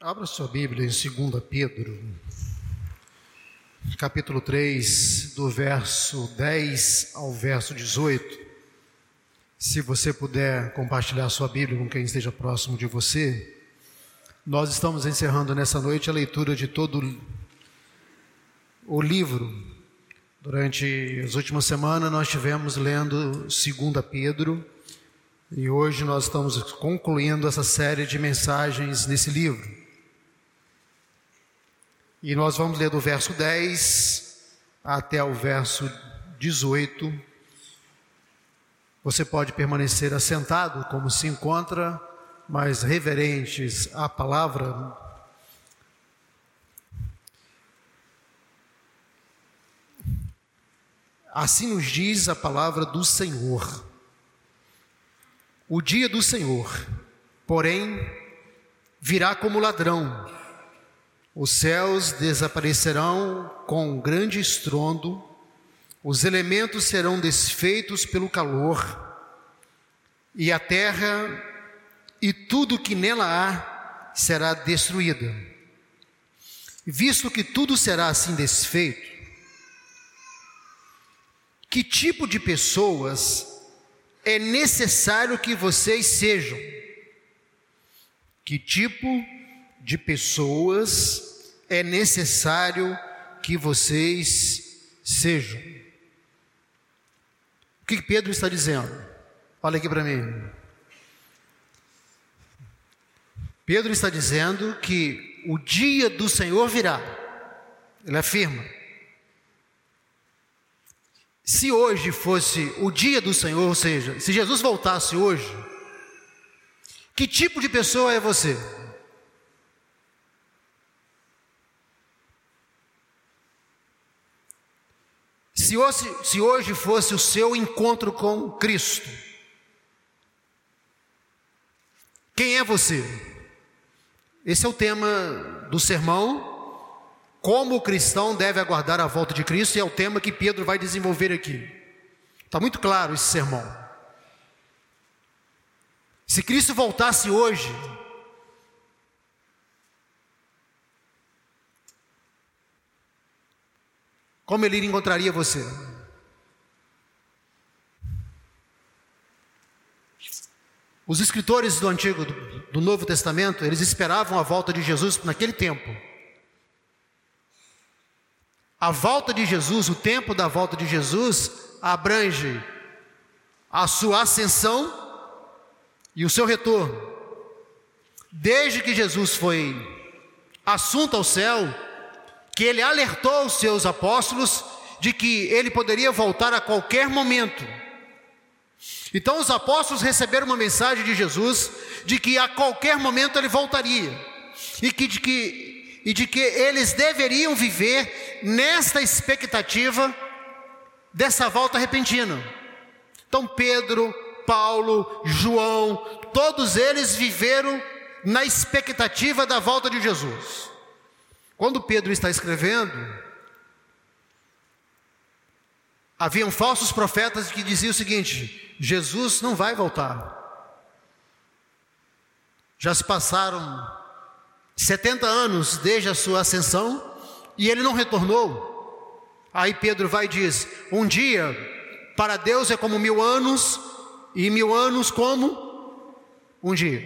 Abra sua Bíblia em 2 Pedro, capítulo 3, do verso 10 ao verso 18. Se você puder compartilhar sua Bíblia com quem esteja próximo de você. Nós estamos encerrando nessa noite a leitura de todo o livro. Durante as últimas semanas nós estivemos lendo 2 Pedro e hoje nós estamos concluindo essa série de mensagens nesse livro. E nós vamos ler do verso 10 até o verso 18. Você pode permanecer assentado como se encontra, mas reverentes à palavra. Assim nos diz a palavra do Senhor. O dia do Senhor, porém, virá como ladrão. Os céus desaparecerão com grande estrondo, os elementos serão desfeitos pelo calor, e a terra e tudo que nela há será destruída. Visto que tudo será assim desfeito, que tipo de pessoas é necessário que vocês sejam? Que tipo de pessoas é necessário que vocês sejam? O que Pedro está dizendo? Olha aqui para mim. Pedro está dizendo que o dia do Senhor virá. Ele afirma: se hoje fosse o dia do Senhor, ou seja, se Jesus voltasse hoje, que tipo de pessoa é você? Se hoje fosse o seu encontro com Cristo, quem é você? Esse é o tema do sermão, como o cristão deve aguardar a volta de Cristo, e é o tema que Pedro vai desenvolver aqui. Está muito claro esse sermão. Se Cristo voltasse hoje, como ele encontraria você? Os escritores do Novo Testamento, eles esperavam a volta de Jesus naquele tempo. A volta de Jesus, o tempo da volta de Jesus, abrange a sua ascensão e o seu retorno. Desde que Jesus foi assunto ao céu, que ele alertou os seus apóstolos de que ele poderia voltar a qualquer momento. Então os apóstolos receberam uma mensagem de Jesus de que a qualquer momento ele voltaria e de que eles deveriam viver nesta expectativa dessa volta repentina. Então Pedro, Paulo, João, todos eles viveram na expectativa da volta de Jesus. Quando Pedro está escrevendo, haviam falsos profetas que diziam o seguinte: Jesus não vai voltar. Já se passaram 70 anos desde a sua ascensão e ele não retornou. Aí Pedro vai e diz: um dia para Deus é como 1000 anos, e 1000 anos como um dia.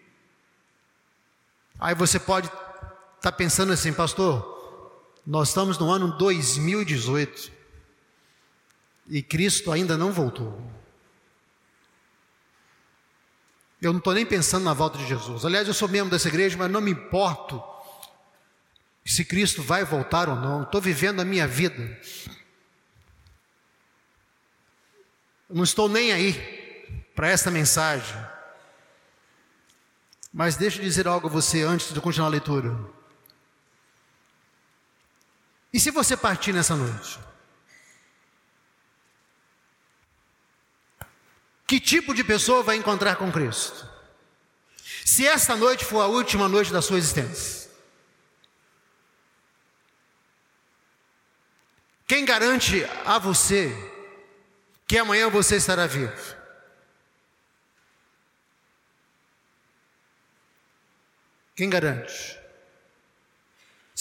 Aí você pode estar pensando assim: pastor, nós estamos no ano 2018 e Cristo ainda não voltou. Eu não estou nem pensando na volta de Jesus. Aliás, eu sou membro dessa igreja, mas não me importo se Cristo vai voltar ou não. Estou vivendo a minha vida. Não estou nem aí para essa mensagem. Mas deixa eu dizer algo a você antes de continuar a leitura. E se você partir nessa noite? Que tipo de pessoa vai encontrar com Cristo? Se esta noite for a última noite da sua existência, quem garante a você que amanhã você estará vivo? Quem garante?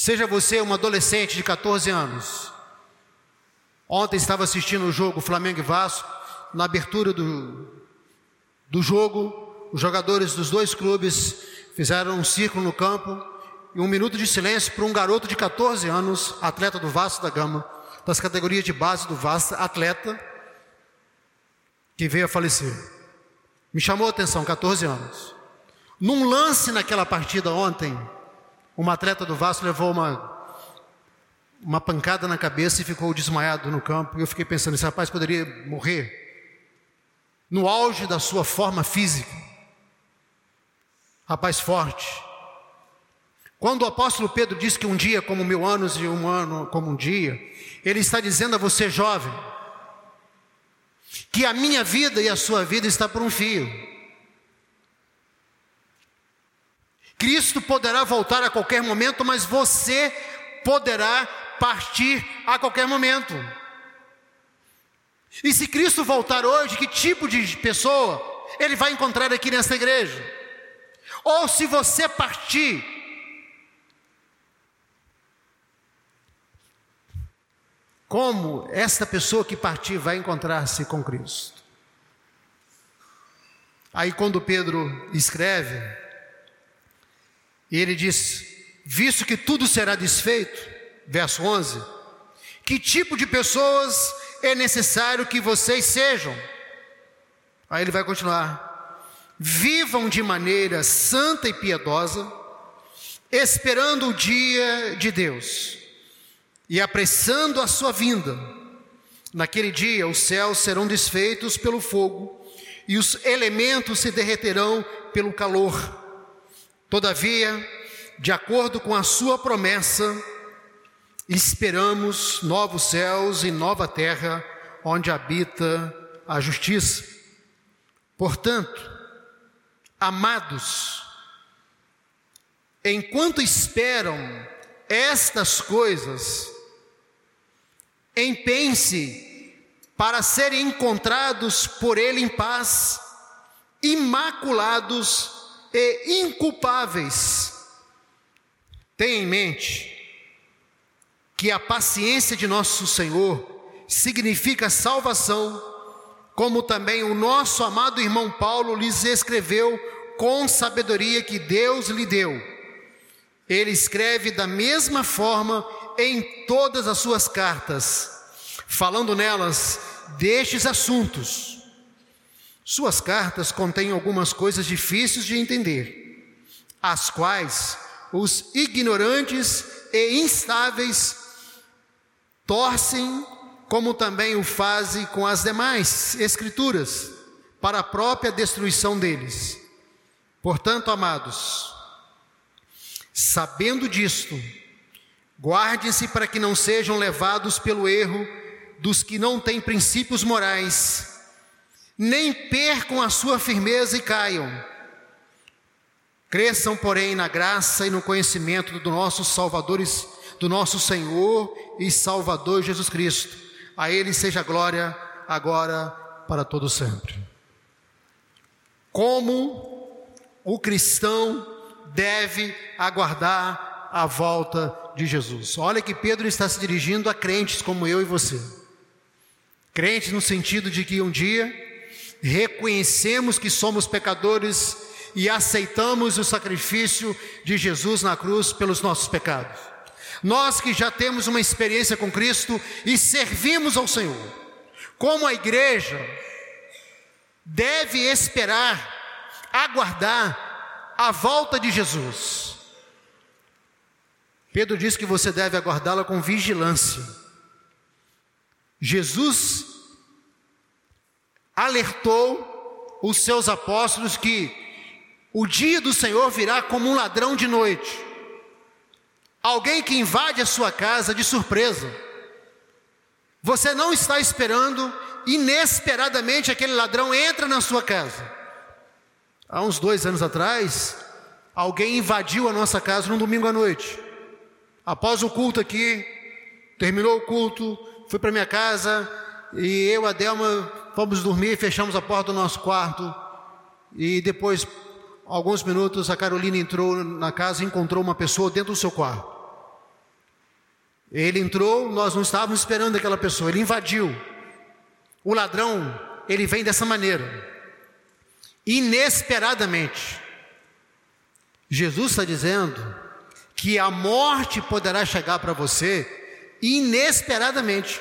Seja você um adolescente de 14 anos. Ontem estava assistindo o jogo Flamengo e Vasco. Na abertura do jogo, os jogadores dos dois clubes fizeram um círculo no campo e 1 minuto de silêncio para um garoto de 14 anos, atleta do Vasco da Gama, das categorias de base do Vasco, atleta, que veio a falecer. Me chamou a atenção, 14 anos. Num lance naquela partida ontem, uma atleta do Vasco levou uma pancada na cabeça e ficou desmaiado no campo. E eu fiquei pensando, esse rapaz poderia morrer no auge da sua forma física. Rapaz forte. Quando o apóstolo Pedro diz que um dia como 1000 anos e um ano como um dia, ele está dizendo a você, jovem, que a minha vida e a sua vida está por um fio. Cristo poderá voltar a qualquer momento, mas você poderá partir a qualquer momento. E se Cristo voltar hoje, que tipo de pessoa Ele vai encontrar aqui nesta igreja? Ou se você partir, como esta pessoa que partir vai encontrar-se com Cristo? Aí quando Pedro escreve, ele diz, visto que tudo será desfeito, verso 11, que tipo de pessoas é necessário que vocês sejam? Aí ele vai continuar, vivam de maneira santa e piedosa, esperando o dia de Deus e apressando a sua vinda. Naquele dia os céus serão desfeitos pelo fogo e os elementos se derreterão pelo calor. Todavia, de acordo com a sua promessa, esperamos novos céus e nova terra, onde habita a justiça. Portanto, amados, enquanto esperam estas coisas, empenhem-se para serem encontrados por Ele em paz, imaculados e inculpáveis. Tenha em mente que a paciência de nosso Senhor significa salvação, como também o nosso amado irmão Paulo lhes escreveu com sabedoria que Deus lhe deu. Ele escreve da mesma forma em todas as suas cartas, falando nelas destes assuntos. Suas cartas contêm algumas coisas difíceis de entender, as quais os ignorantes e instáveis torcem, como também o fazem com as demais escrituras, para a própria destruição deles. Portanto, amados, sabendo disto, guardem-se para que não sejam levados pelo erro dos que não têm princípios morais, nem percam a sua firmeza e caiam. Cresçam, porém, na graça e no conhecimento do nosso Senhor e Salvador Jesus Cristo. A Ele seja glória agora para todo sempre. Como o cristão deve aguardar a volta de Jesus? Olha que Pedro está se dirigindo a crentes como eu e você. Crentes no sentido de que um dia reconhecemos que somos pecadores e aceitamos o sacrifício de Jesus na cruz pelos nossos pecados. Nós que já temos uma experiência com Cristo e servimos ao Senhor, como a igreja deve esperar, aguardar a volta de Jesus. Pedro diz que você deve aguardá-la com vigilância. Jesus alertou os seus apóstolos que o dia do Senhor virá como um ladrão de noite. Alguém que invade a sua casa de surpresa. Você não está esperando, inesperadamente aquele ladrão entra na sua casa. Há uns 2 anos atrás, alguém invadiu a nossa casa num domingo à noite. Após o culto aqui, terminou o culto, fui para minha casa e eu e a Delma fomos dormir, fechamos a porta do nosso quarto e depois, alguns minutos, a Carolina entrou na casa e encontrou uma pessoa dentro do seu quarto. Ele entrou, nós não estávamos esperando aquela pessoa, ele invadiu. O ladrão, ele vem dessa maneira, inesperadamente. Jesus está dizendo que a morte poderá chegar para você inesperadamente.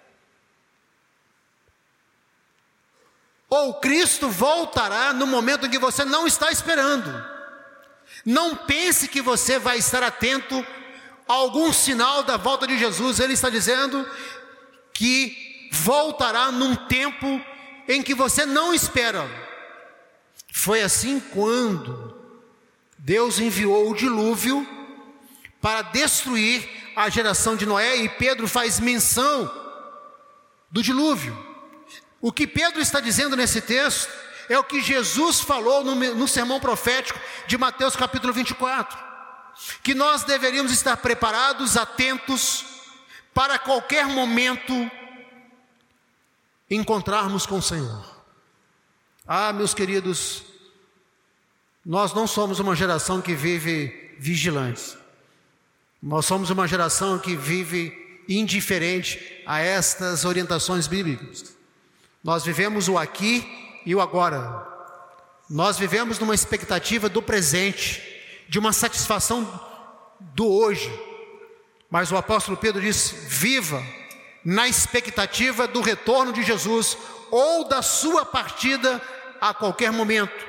Ou Cristo voltará no momento em que você não está esperando. Não pense que você vai estar atento a algum sinal da volta de Jesus. Ele está dizendo que voltará num tempo em que você não espera. Foi assim quando Deus enviou o dilúvio para destruir a geração de Noé, e Pedro faz menção do dilúvio. O que Pedro está dizendo nesse texto é o que Jesus falou no sermão profético de Mateus capítulo 24, que nós deveríamos estar preparados, atentos, para qualquer momento encontrarmos com o Senhor. Ah, meus queridos, nós não somos uma geração que vive vigilantes. Nós somos uma geração que vive indiferente a estas orientações bíblicas. Nós vivemos o aqui e o agora. Nós vivemos numa expectativa do presente, de uma satisfação do hoje. Mas o apóstolo Pedro diz: viva na expectativa do retorno de Jesus ou da sua partida a qualquer momento.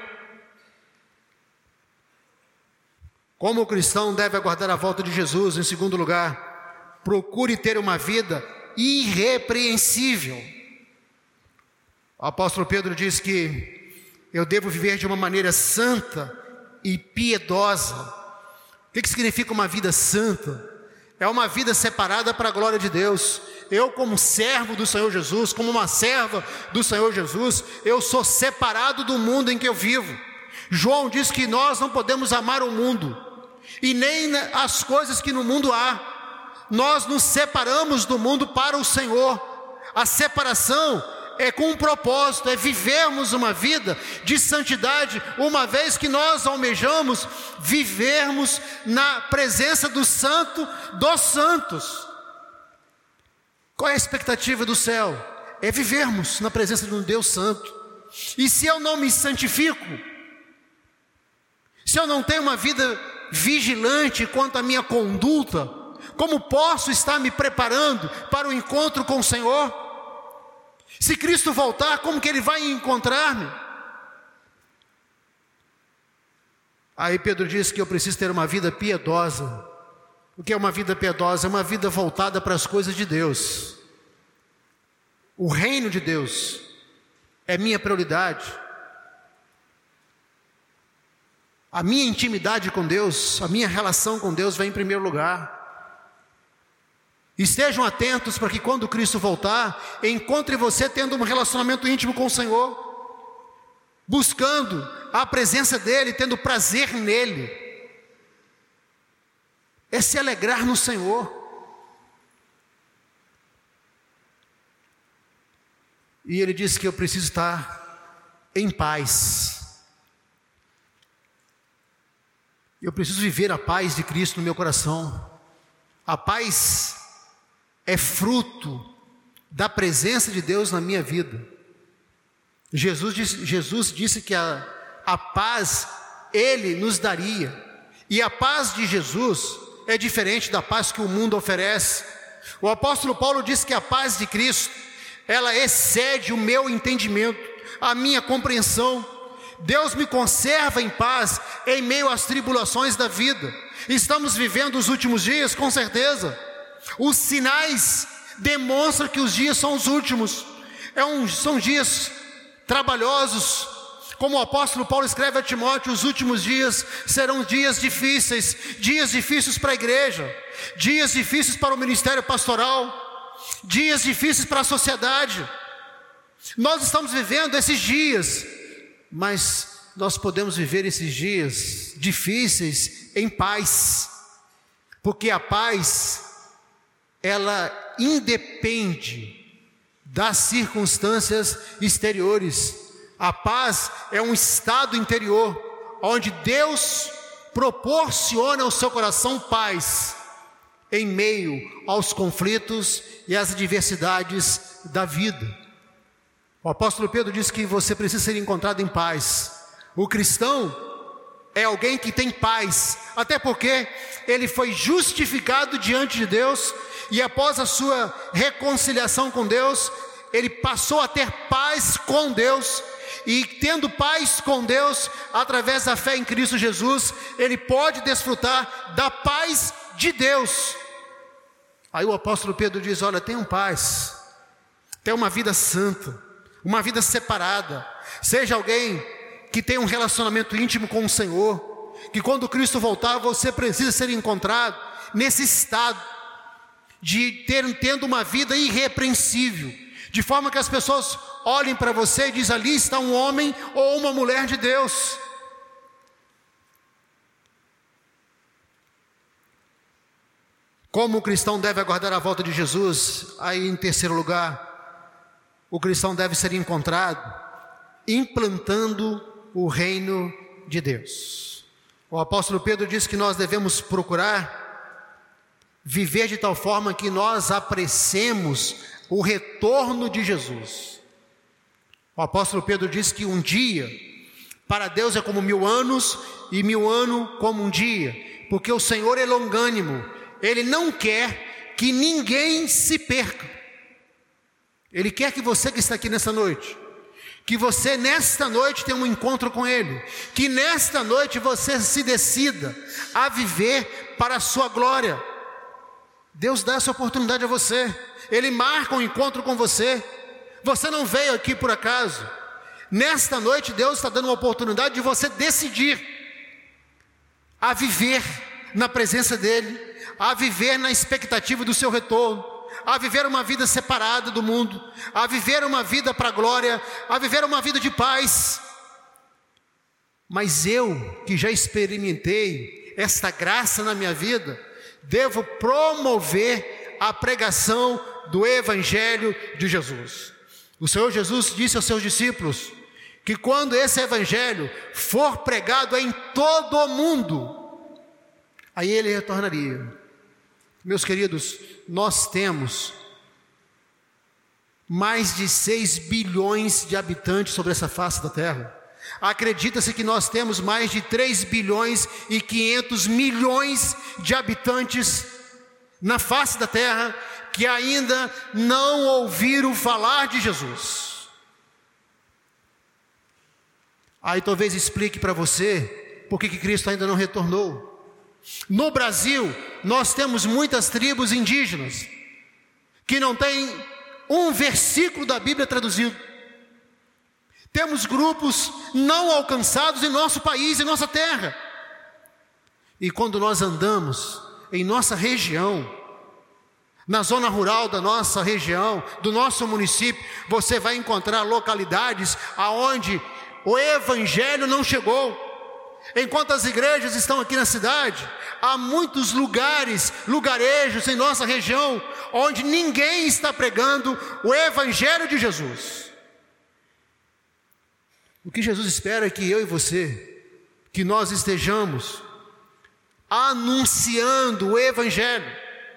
Como o cristão deve aguardar a volta de Jesus? Em segundo lugar, procure ter uma vida irrepreensível. O apóstolo Pedro diz que eu devo viver de uma maneira santa e piedosa. O que significa uma vida santa? É uma vida separada para a glória de Deus. Eu, como servo do Senhor Jesus, como uma serva do Senhor Jesus, eu sou separado do mundo em que eu vivo. João diz que nós não podemos amar o mundo e nem as coisas que no mundo há. Nós nos separamos do mundo para o Senhor. A separação é com um propósito, é vivermos uma vida de santidade, uma vez que nós almejamos vivermos na presença do Santo dos Santos. Qual é a expectativa do céu? É vivermos na presença de um Deus Santo. E se eu não me santifico, se eu não tenho uma vida vigilante quanto à minha conduta, como posso estar me preparando para o encontro com o Senhor? Se Cristo voltar, como que Ele vai encontrar-me? Aí Pedro diz que eu preciso ter uma vida piedosa. O que é uma vida piedosa? É uma vida voltada para as coisas de Deus. O reino de Deus é minha prioridade. A minha intimidade com Deus, a minha relação com Deus vem em primeiro lugar. Estejam atentos para que quando Cristo voltar, encontre você tendo um relacionamento íntimo com o Senhor, buscando a presença dEle, tendo prazer nele. É se alegrar no Senhor. E Ele disse que eu preciso estar em paz. Eu preciso viver a paz de Cristo no meu coração. A paz é fruto da presença de Deus na minha vida. Jesus disse que a paz Ele nos daria. E a paz de Jesus é diferente da paz que o mundo oferece. O apóstolo Paulo diz que a paz de Cristo, ela excede o meu entendimento, a minha compreensão. Deus me conserva em paz em meio às tribulações da vida. Estamos vivendo os últimos dias, com certeza. Os sinais demonstram que os dias são os últimos. São dias trabalhosos. Como o apóstolo Paulo escreve a Timóteo, os últimos dias serão dias difíceis para a igreja, dias difíceis para o ministério pastoral, dias difíceis para a sociedade. Nós estamos vivendo esses dias, mas nós podemos viver esses dias difíceis em paz, porque a paz, ela independe das circunstâncias exteriores. A paz é um estado interior, onde Deus proporciona ao seu coração paz. em meio aos conflitos e às adversidades da vida. O apóstolo Pedro diz que você precisa ser encontrado em paz. O cristão é alguém que tem paz, até porque ele foi justificado diante de Deus, e após a sua reconciliação com Deus, ele passou a ter paz com Deus, e tendo paz com Deus, através da fé em Cristo Jesus, ele pode desfrutar da paz de Deus. Aí o apóstolo Pedro diz: olha, tenham paz, tenha uma vida santa, uma vida separada, seja alguém que tenha um relacionamento íntimo com o Senhor, que quando Cristo voltar, você precisa ser encontrado nesse estado, de tendo uma vida irrepreensível, de forma que as pessoas olhem para você e dizem: ali está um homem ou uma mulher de Deus. Como o cristão deve aguardar a volta de Jesus? Aí, em terceiro lugar, o cristão deve ser encontrado implantando o reino de Deus. O apóstolo Pedro diz que nós devemos procurar viver de tal forma que nós apreciemos o retorno de Jesus. O apóstolo Pedro diz que um dia para Deus é como 1000 anos, e 1000 anos como um dia, porque o Senhor é longânimo, Ele não quer que ninguém se perca. Ele quer que você que está aqui nessa noite, que você nesta noite tenha um encontro com Ele, que nesta noite você se decida a viver para a sua glória. Deus dá essa oportunidade a você, Ele marca um encontro com você. Você não veio aqui por acaso. Nesta noite Deus está dando uma oportunidade de você decidir a viver na presença dEle, a viver na expectativa do seu retorno, a viver uma vida separada do mundo, a viver uma vida para a glória, a viver uma vida de paz. Mas eu, que já experimentei esta graça na minha vida, devo promover a pregação do Evangelho de Jesus. O Senhor Jesus disse aos seus discípulos que quando esse Evangelho for pregado em todo o mundo, aí Ele retornaria. Meus queridos, nós temos mais de 6 bilhões de habitantes sobre essa face da terra. Acredita-se que nós temos mais de 3 bilhões e 500 milhões de habitantes na face da terra que ainda não ouviram falar de Jesus. Aí talvez explique para você por que Cristo ainda não retornou. No Brasil, nós temos muitas tribos indígenas que não têm um versículo da Bíblia traduzido. Temos grupos não alcançados em nosso país, em nossa terra. E quando nós andamos em nossa região, na zona rural da nossa região, do nosso município, você vai encontrar localidades aonde o Evangelho não chegou. Enquanto as igrejas estão aqui na cidade, há muitos lugarejos em nossa região, onde ninguém está pregando o Evangelho de Jesus. O que Jesus espera é que eu e você, que nós estejamos anunciando o Evangelho.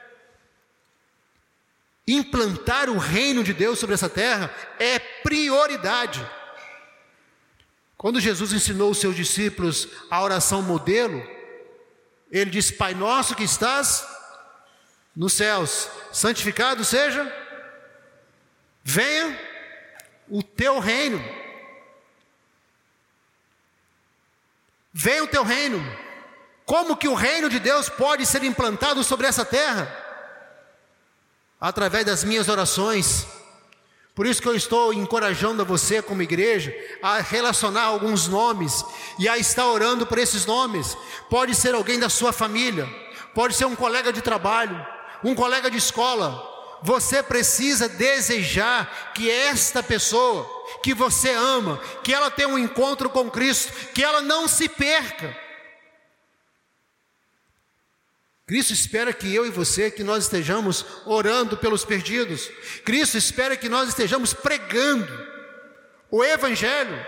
Implantar o reino de Deus sobre essa terra é prioridade. Quando Jesus ensinou os seus discípulos a oração modelo, Ele disse: Pai nosso que estás nos céus, santificado seja, venha o teu reino. Venha o teu reino. Como que o reino de Deus pode ser implantado sobre essa terra? Através das minhas orações. Por isso que eu estou encorajando a você como igreja a relacionar alguns nomes e a estar orando por esses nomes. Pode ser alguém da sua família, pode ser um colega de trabalho, um colega de escola. Você precisa desejar que esta pessoa que você ama, que ela tenha um encontro com Cristo, que ela não se perca. Cristo espera que eu e você, que nós estejamos orando pelos perdidos. Cristo espera que nós estejamos pregando o Evangelho.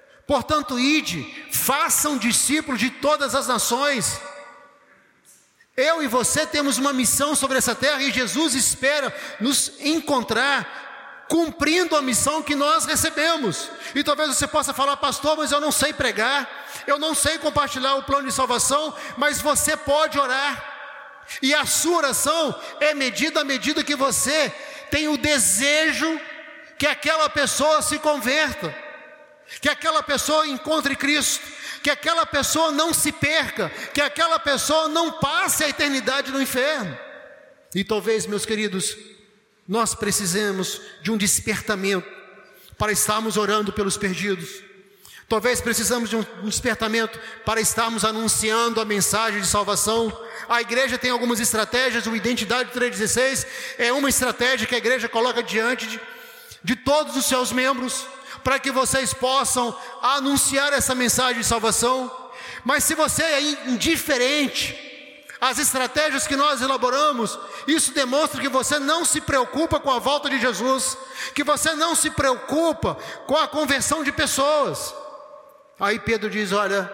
Portanto, ide, façam discípulos de todas as nações, Eu e você temos uma missão sobre essa terra e Jesus espera nos encontrar cumprindo a missão que nós recebemos. E talvez você possa falar: pastor, mas eu não sei pregar, eu não sei compartilhar o plano de salvação. Mas você pode orar, e a sua oração é medida à medida que você tem o desejo que aquela pessoa se converta, que aquela pessoa encontre Cristo, que aquela pessoa não se perca, que aquela pessoa não passe a eternidade no inferno. E talvez, meus queridos, nós precisemos de um despertamento para estarmos orando pelos perdidos. Talvez precisamos de um despertamento para estarmos anunciando a mensagem de salvação. A igreja tem algumas estratégias. O Identidade 316 é uma estratégia que a igreja coloca diante de todos os seus membros, para que vocês possam anunciar essa mensagem de salvação. Mas se você é indiferente às estratégias que nós elaboramos, isso demonstra que você não se preocupa com a volta de Jesus, que você não se preocupa com a conversão de pessoas. Aí Pedro diz: olha,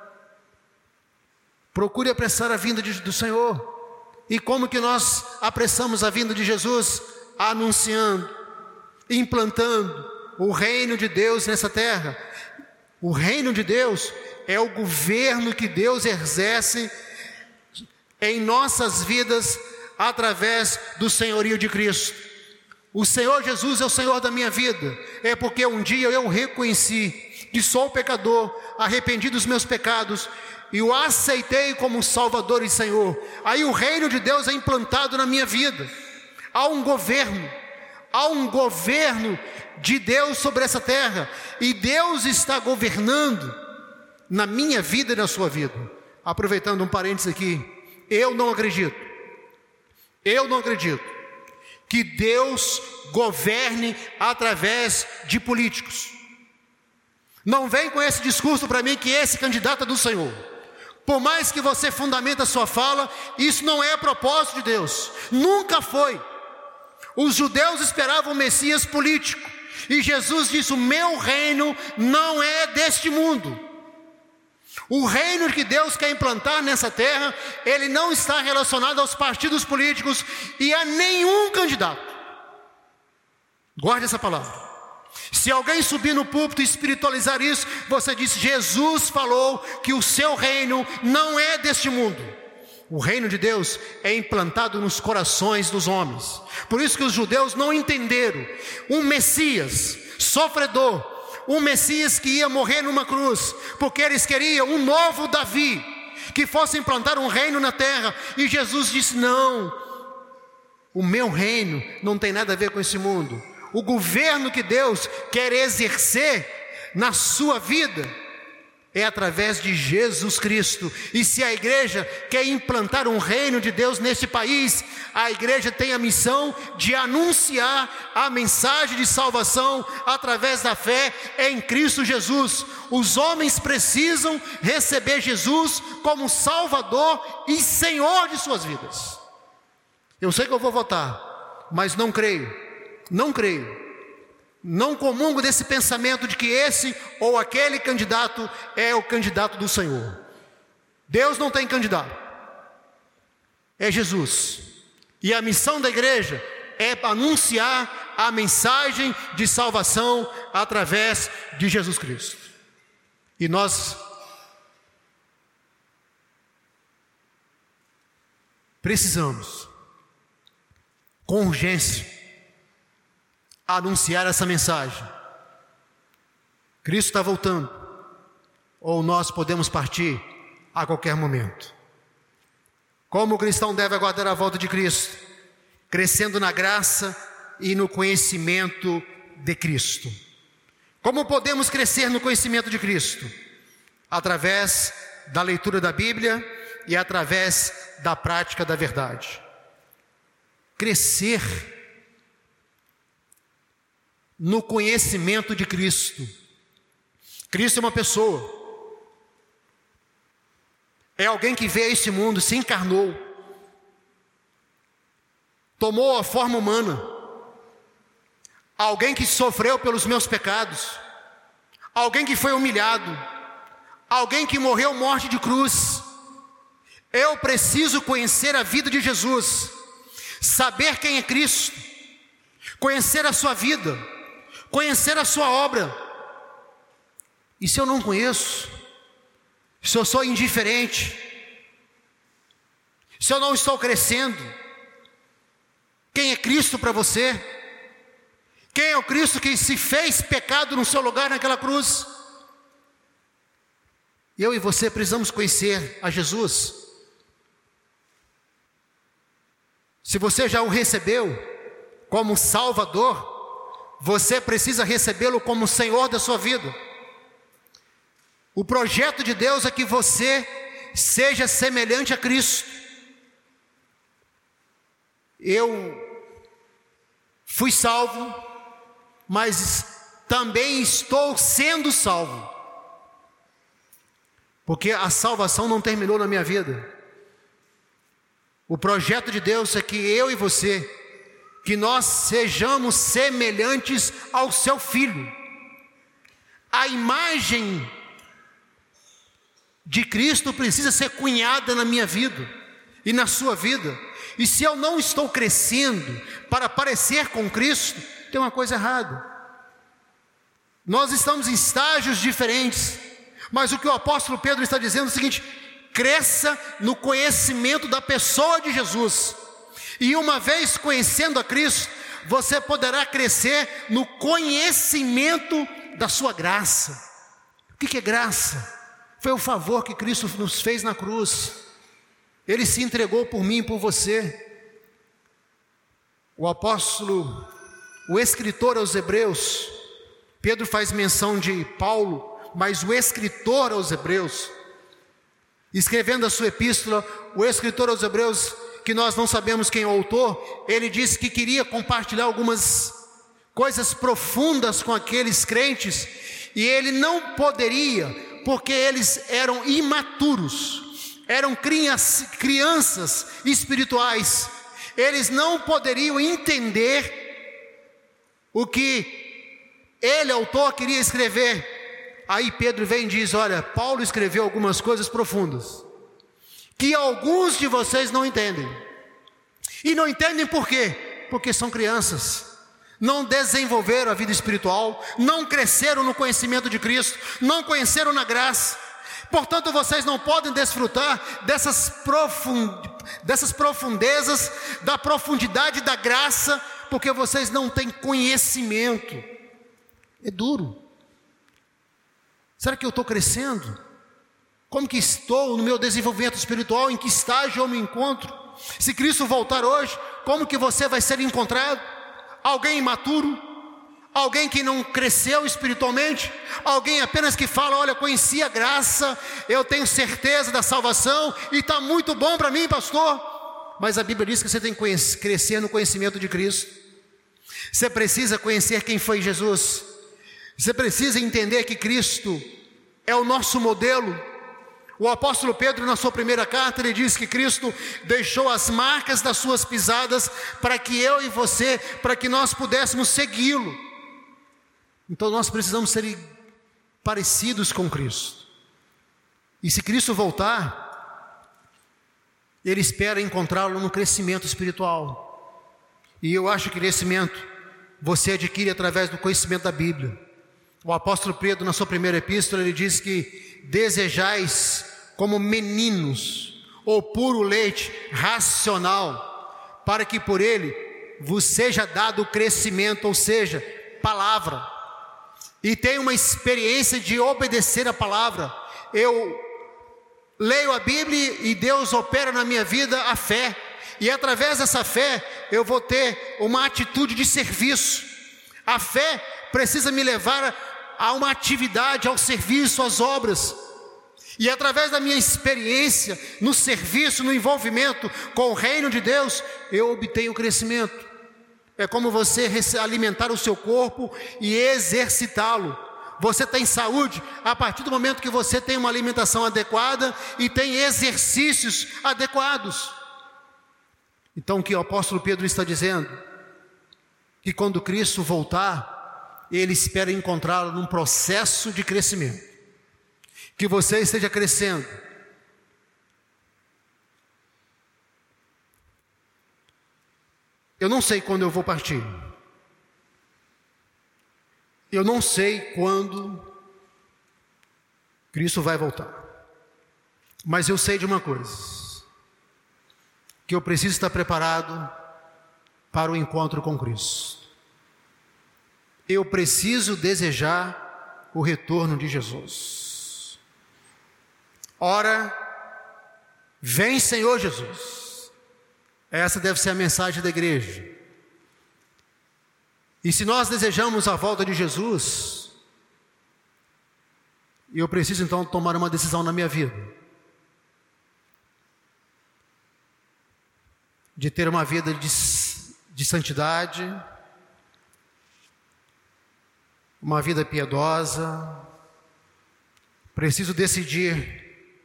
procure apressar a vinda do Senhor. E como que nós apressamos a vinda de Jesus? Anunciando, implantando o reino de Deus nessa terra. O reino de Deus é o governo que Deus exerce em nossas vidas através do senhorio de Cristo. O Senhor Jesus é o Senhor da minha vida. É porque um dia eu reconheci que sou pecador, arrependido dos meus pecados, e o aceitei como Salvador e Senhor. Aí o reino de Deus é implantado na minha vida. Há um governo de Deus sobre essa terra, e Deus está governando na minha vida e na sua vida. Aproveitando um parênteses aqui, eu não acredito que Deus governe através de políticos. Não vem com esse discurso para mim que esse candidato é do Senhor. Por mais que você fundamenta a sua fala, isso não é propósito de Deus, nunca foi. Os judeus esperavam um Messias político, e Jesus disse: o meu reino não é deste mundo. O reino que Deus quer implantar nessa terra, ele não está relacionado aos partidos políticos e a nenhum candidato. Guarde essa palavra. Se alguém subir no púlpito e espiritualizar isso, você diz: Jesus falou que o seu reino não é deste mundo. O reino de Deus é implantado nos corações dos homens. Por isso que os judeus não entenderam um Messias sofredor, um Messias que ia morrer numa cruz, porque eles queriam um novo Davi, que fosse implantar um reino na terra. E Jesus disse: não, o meu reino não tem nada a ver com esse mundo. O governo que Deus quer exercer na sua vida é através de Jesus Cristo. E se a igreja quer implantar um reino de Deus neste país, a igreja tem a missão de anunciar a mensagem de salvação através da fé em Cristo Jesus. Os homens precisam receber Jesus como Salvador e Senhor de suas vidas. Eu sei que eu vou votar, mas não creio, não comungo desse pensamento de que esse ou aquele candidato é o candidato do Senhor. Deus não tem candidato, é Jesus. E a missão da igreja é anunciar a mensagem de salvação através de Jesus Cristo. E nós precisamos, com urgência, anunciar essa mensagem. Cristo está voltando, ou nós podemos partir a qualquer momento. Como o cristão deve aguardar a volta de Cristo? Crescendo na graça e no conhecimento de Cristo. Como podemos crescer no conhecimento de Cristo? Através da leitura da Bíblia e através da prática da verdade. Crescer no conhecimento de Cristo. Cristo é uma pessoa, é alguém que veio a este mundo, se encarnou, tomou a forma humana, alguém que sofreu pelos meus pecados, alguém que foi humilhado, alguém que morreu morte de cruz. Eu preciso conhecer a vida de Jesus, saber quem é Cristo, conhecer a sua vida, conhecer a sua obra. E se eu não conheço, se eu sou indiferente, se eu não estou crescendo, quem é Cristo para você? Quem é o Cristo que se fez pecado no seu lugar naquela cruz? Eu e você precisamos conhecer a Jesus. Se você já o recebeu como Salvador, você precisa recebê-lo como Senhor da sua vida. O projeto de Deus é que você seja semelhante a Cristo. Eu fui salvo, mas também estou sendo salvo, porque a salvação não terminou na minha vida. O projeto de Deus é que eu e você, que nós sejamos semelhantes ao seu Filho. A imagem de Cristo precisa ser cunhada na minha vida e na sua vida. E se eu não estou crescendo para parecer com Cristo, tem uma coisa errada. Nós estamos em estágios diferentes, mas o que o apóstolo Pedro está dizendo é o seguinte: cresça no conhecimento da pessoa de Jesus, e uma vez conhecendo a Cristo, você poderá crescer no conhecimento da sua graça. O que é graça? Foi o favor que Cristo nos fez na cruz. Ele se entregou por mim e por você. O apóstolo, o escritor aos Hebreus, Pedro faz menção de Paulo, mas o escritor aos Hebreus, escrevendo a sua epístola, o escritor aos Hebreus, que nós não sabemos quem é o autor, ele disse que queria compartilhar algumas coisas profundas com aqueles crentes, e ele não poderia, porque eles eram imaturos, eram crianças espirituais, eles não poderiam entender o que ele, autor, queria escrever. Aí Pedro vem e diz: olha, Paulo escreveu algumas coisas profundas, que alguns de vocês não entendem. E não entendem por quê? Porque são crianças, não desenvolveram a vida espiritual, não cresceram no conhecimento de Cristo, não conheceram na graça. Portanto, vocês não podem desfrutar dessas profundezas, da profundidade da graça, porque vocês não têm conhecimento. É duro. Será que eu estou crescendo? Como que estou no meu desenvolvimento espiritual? Em que estágio eu me encontro? Se Cristo voltar hoje, como que você vai ser encontrado? Alguém imaturo? Alguém que não cresceu espiritualmente? Alguém apenas que fala: olha, conheci a graça, eu tenho certeza da salvação e está muito bom para mim, pastor. Mas a Bíblia diz que você tem que crescer no conhecimento de Cristo. Você precisa conhecer quem foi Jesus. Você precisa entender que Cristo é o nosso modelo. O apóstolo Pedro, na sua primeira carta, ele diz que Cristo deixou as marcas das suas pisadas para que eu e você, para que nós pudéssemos segui-lo. Então nós precisamos ser parecidos com Cristo. E se Cristo voltar, Ele espera encontrá-lo no crescimento espiritual. E eu acho que crescimento você adquire através do conhecimento da Bíblia. O apóstolo Pedro, na sua primeira epístola, ele diz que desejais como meninos o puro leite racional, para que por ele vos seja dado o crescimento, ou seja, palavra. E tenha uma experiência de obedecer a palavra. Eu leio a Bíblia e Deus opera na minha vida a fé. E através dessa fé eu vou ter uma atitude de serviço. A fé precisa me levar a uma atividade, ao serviço, às obras. E através da minha experiência no serviço, no envolvimento com o reino de Deus, eu obtenho crescimento. É como você alimentar o seu corpo e exercitá-lo. Você tem saúde a partir do momento que você tem uma alimentação adequada e tem exercícios adequados. Então o que o apóstolo Pedro está dizendo? Que quando Cristo voltar, Ele espera encontrá-lo num processo de crescimento. Que você esteja crescendo Eu não sei quando eu vou partir. Eu não sei quando Cristo vai voltar. Mas eu sei de uma coisa: que eu preciso estar preparado para o encontro com Cristo. Eu preciso desejar o retorno de Jesus. Ora, vem Senhor Jesus. Essa deve ser a mensagem da igreja. E se nós desejamos a volta de Jesus, eu preciso então tomar uma decisão na minha vida. De ter uma vida de santidade, uma vida piedosa. Preciso decidir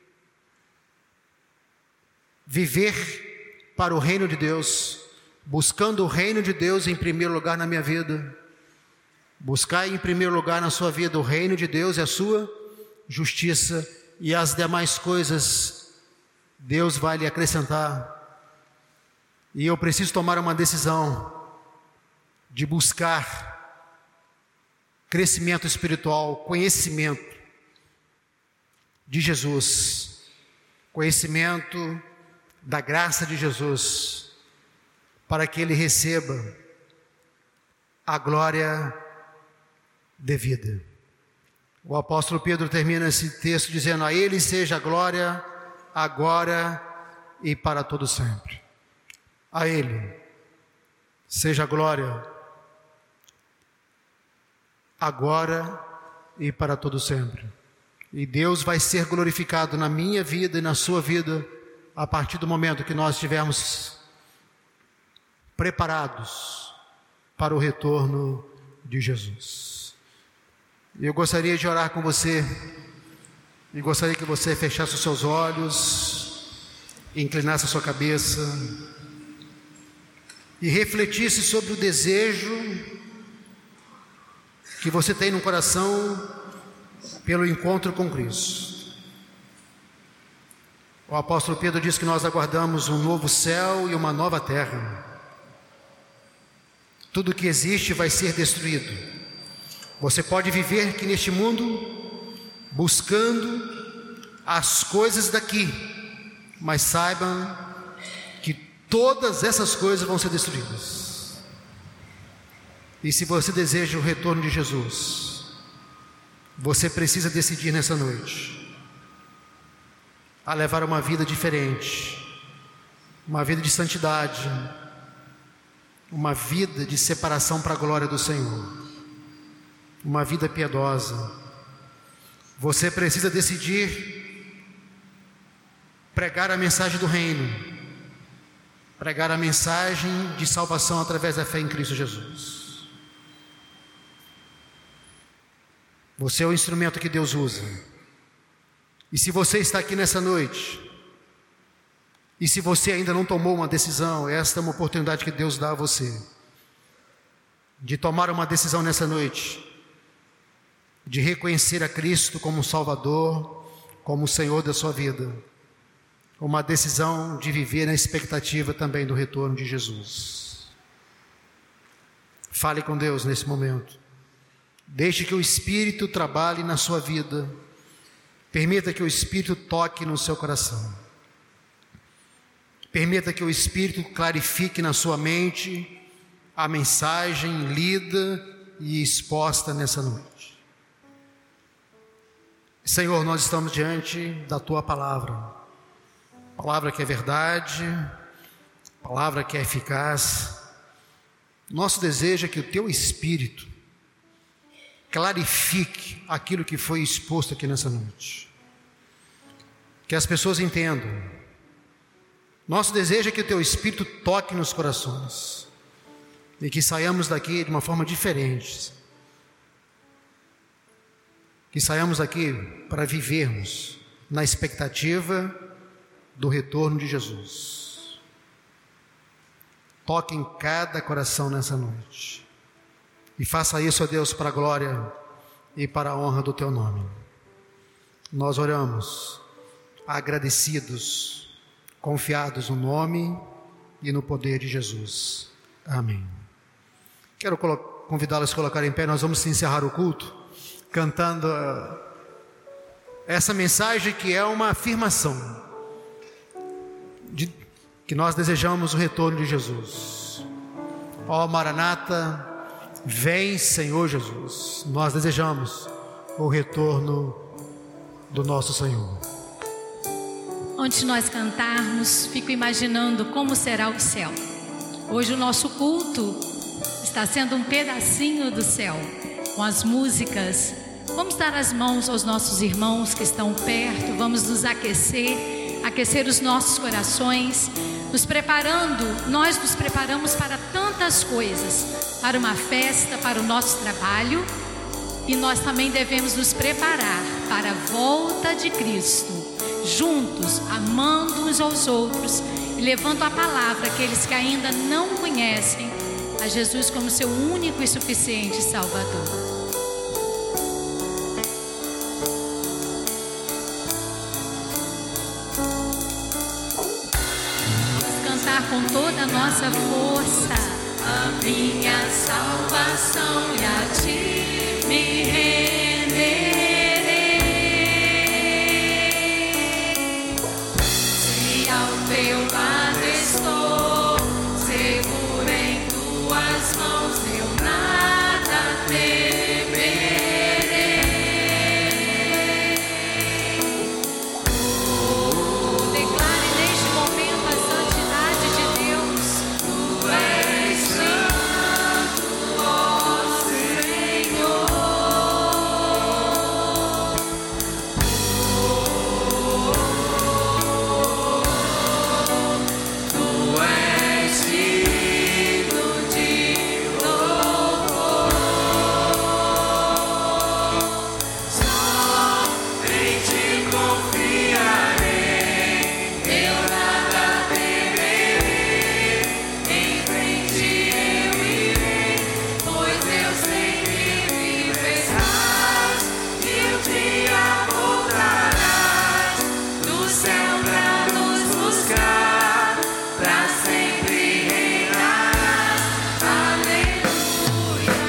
viver para o reino de Deus, buscando o reino de Deus em primeiro lugar na minha vida. Buscar em primeiro lugar na sua vida o reino de Deus e a sua justiça, e as demais coisas Deus vai lhe acrescentar. E eu preciso tomar uma decisão de buscar crescimento espiritual, conhecimento de Jesus, conhecimento da graça de Jesus, para que ele receba a glória devida. O apóstolo Pedro termina esse texto dizendo: a ele seja a glória agora e para todo sempre. A ele seja a glória agora e para todo sempre. E Deus vai ser glorificado na minha vida e na sua vida a partir do momento que nós estivermos preparados para o retorno de Jesus. Eu gostaria de orar com você, e gostaria que você fechasse os seus olhos, inclinasse a sua cabeça e refletisse sobre o desejo que você tem no coração pelo encontro com Cristo. O apóstolo Pedro diz que nós aguardamos um novo céu e uma nova terra. Tudo que existe vai ser destruído. Você pode viver aqui neste mundo buscando as coisas daqui, mas saiba que todas essas coisas vão ser destruídas. E se você deseja o retorno de Jesus, você precisa decidir nessa noite a levar uma vida diferente, uma vida de santidade, uma vida de separação para a glória do Senhor, uma vida piedosa. Você precisa decidir pregar a mensagem do reino, pregar a mensagem de salvação através da fé em Cristo Jesus. Você é o instrumento que Deus usa. E se você está aqui nessa noite, e se você ainda não tomou uma decisão, esta é uma oportunidade que Deus dá a você, de tomar uma decisão nessa noite, de reconhecer a Cristo como Salvador, como o Senhor da sua vida. Uma decisão de viver na expectativa também do retorno de Jesus. Fale com Deus nesse momento. Deixe que o Espírito trabalhe na sua vida. Permita que o Espírito toque no seu coração. Permita que o Espírito clarifique na sua mente a mensagem lida e exposta nessa noite. Senhor, nós estamos diante da Tua palavra. Palavra que é verdade, palavra que é eficaz. Nosso desejo é que o Teu Espírito clarifique aquilo que foi exposto aqui nessa noite. Que as pessoas entendam. Nosso desejo é que o Teu Espírito toque nos corações e que saiamos daqui de uma forma diferente. Que saiamos daqui para vivermos na expectativa do retorno de Jesus. Toque em cada coração nessa noite. E faça isso, ó Deus, para a glória e para a honra do Teu nome. Nós oramos agradecidos, confiados no nome e no poder de Jesus. Amém. Quero convidá-los a se colocar em pé. Nós vamos encerrar o culto cantando essa mensagem que é uma afirmação de que nós desejamos o retorno de Jesus. Ó Maranata, vem Senhor Jesus. Nós desejamos o retorno do nosso Senhor. Onde nós cantarmos, fico imaginando como será o céu. Hoje o nosso culto está sendo um pedacinho do céu, com as músicas. Vamos dar as mãos aos nossos irmãos que estão perto, vamos nos aquecer os nossos corações, nós nos preparamos para tantas coisas, para uma festa, para o nosso trabalho, e nós também devemos nos preparar para a volta de Cristo, juntos, amando uns aos outros e levando a palavra àqueles que ainda não conhecem a Jesus como seu único e suficiente Salvador. Com toda a nossa força, a minha salvação e a ti me renderei. Se ao teu lado estou, seguro em tuas mãos, eu nada temerei. Declare neste momento a santidade de Deus. Tu és santo, ó Senhor. Tu és digno de louvor. Só em ti confiarei, eu nada temerei. Em frente eu irei, pois eu sei que viverás e um dia voltarás do céu pra nos buscar, pra sempre reinarás. Aleluia.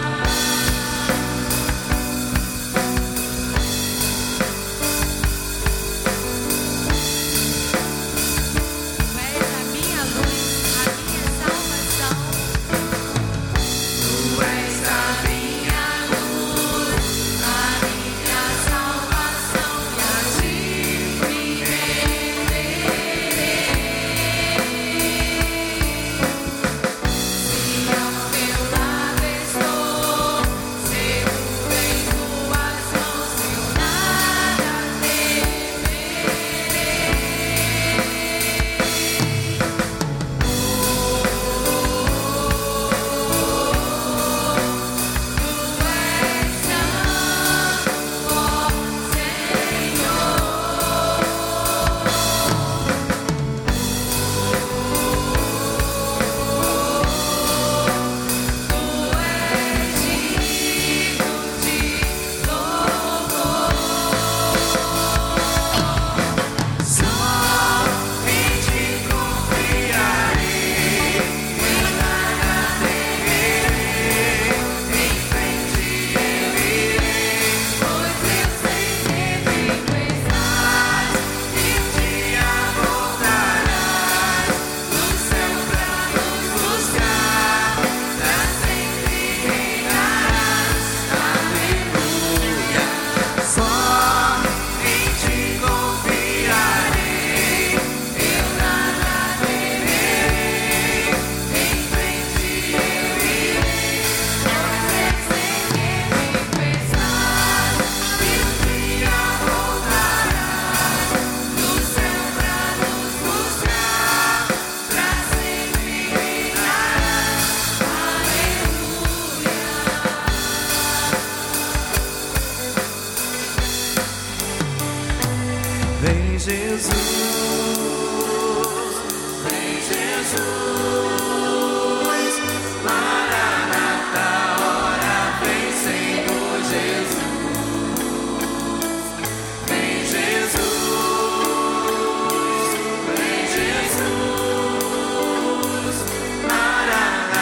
Tu és a minha luz, a minha salvação. Tu és a minha luz, a minha salvação, e a ti me renderei. Se ao teu lado estou, seguro em tuas mãos, eu nada temerei. Vem Jesus, vem Jesus, Maranata, ora vem Senhor Jesus. Vem Jesus, Maranata.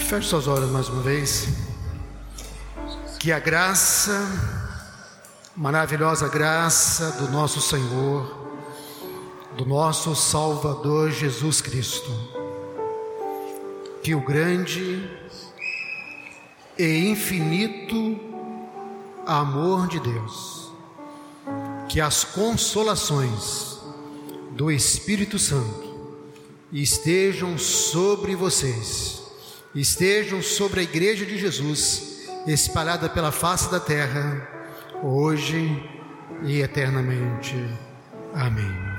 Feche seus olhos mais uma vez. Que a graça, maravilhosa graça do nosso Senhor, do nosso Salvador Jesus Cristo, que o grande e infinito amor de Deus, que as consolações do Espírito Santo estejam sobre vocês, estejam sobre a Igreja de Jesus, espalhada pela face da terra, hoje e eternamente. Amém.